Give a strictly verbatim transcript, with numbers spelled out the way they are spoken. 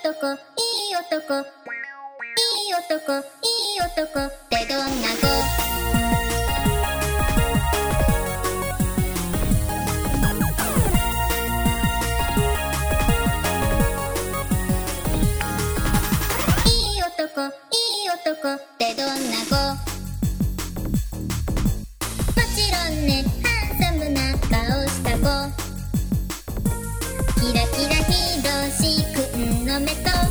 男、いい男、いい男、いい男ってどんな子？いい男、いい男ってどんな子？もちろんね、ハンサムな顔した子。キラキラひろしくんの目と